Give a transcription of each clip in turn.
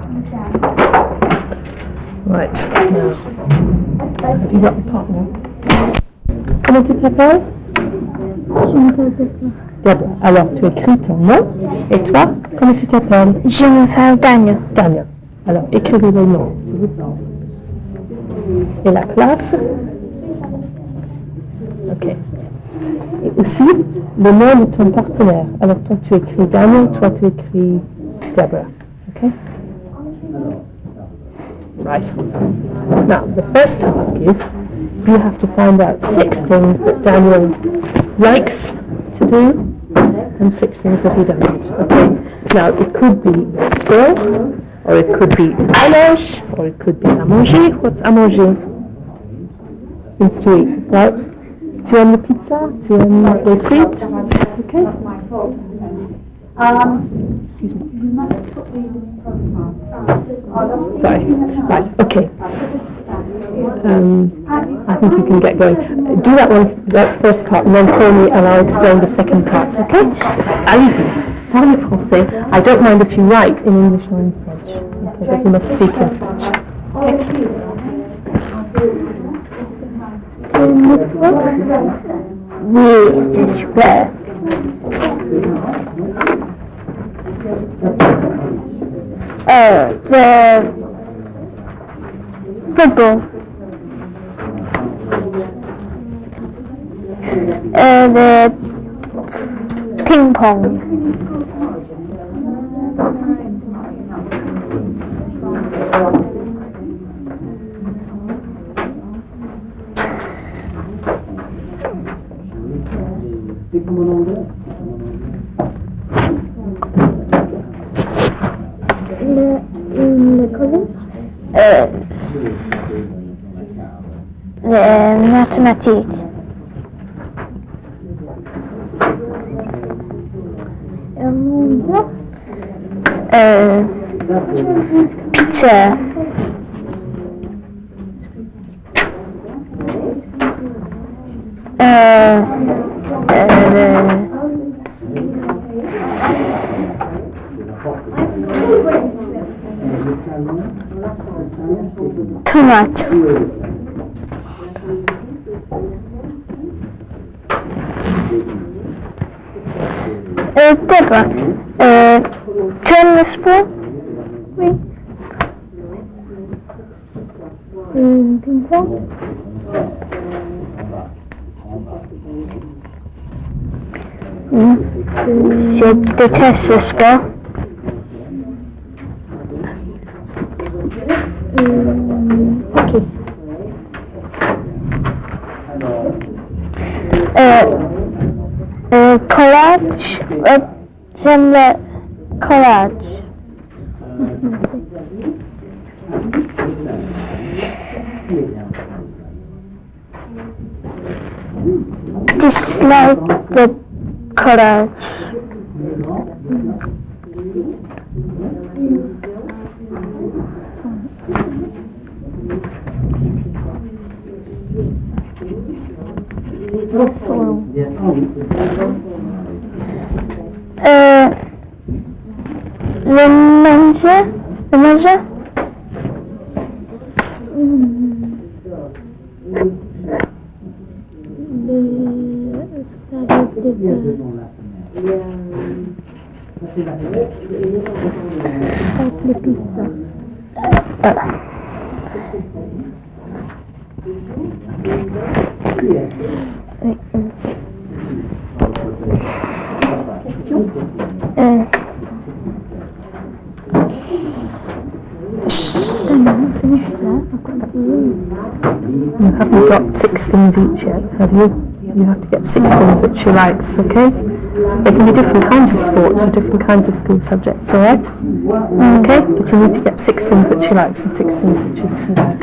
Right. Now, have you got the partner? Comment tu t'appelles? Je m'appelle Deborah. Deborah. Alors, tu écris ton nom. Et toi, comment tu t'appelles? Je m'appelle Daniel. Daniel. Alors, écrivez le nom, s'il vous plaît. Et la classe? Ok. Et aussi, le nom de ton partenaire. Alors, toi, tu écris Daniel, toi, tu écris Deborah. Ok? Right. Now, the first task is, you have to find out 6 things that Daniel likes to do, and 6 things that he doesn't. Okay? Now, it could be sport, or it could be à manger, or it could be à manger. What's à manger? Means to eat, right? Tu aimes la pizza? Tu aimes les frites? Okay? Excuse me. Sorry. Right, okay. I think you can get going. Do that first part, and then call me and I'll explain the second part, okay? Allez-y. Parlez français. I don't mind if you write in English or in French, okay, but you must speak in French. Okay? Oui, c'est super. The football. The ping pong. Le collège? Mathématiques. Pizza. Tomate. Deborah, tu aimes le sport? Oui. Ping-pong? Je déteste le sport. Ok. Collage. J'aime le collage. Dislike the collage. Le manger? Le manger? Le pizza. You haven't got 6 things each yet, have you? You have to get 6 things that she likes, okay? There can be different kinds of sports or different kinds of school subjects, alright? Okay? But you need to get 6 things that she likes and 6 things that she doesn't like.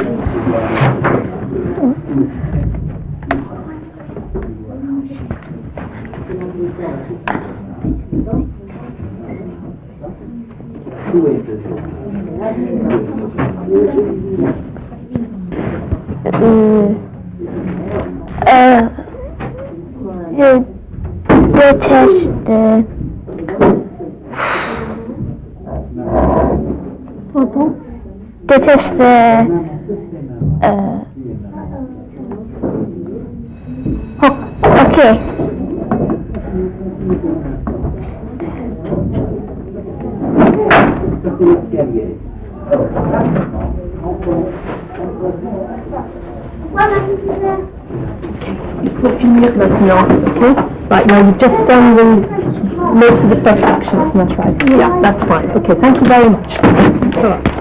Je déteste Okay. detach the okay. Put a few minutes now, okay? Right, now you've just done most of the first actions, that's right. Yeah, that's fine. Okay, thank you very much. Thanks a lot.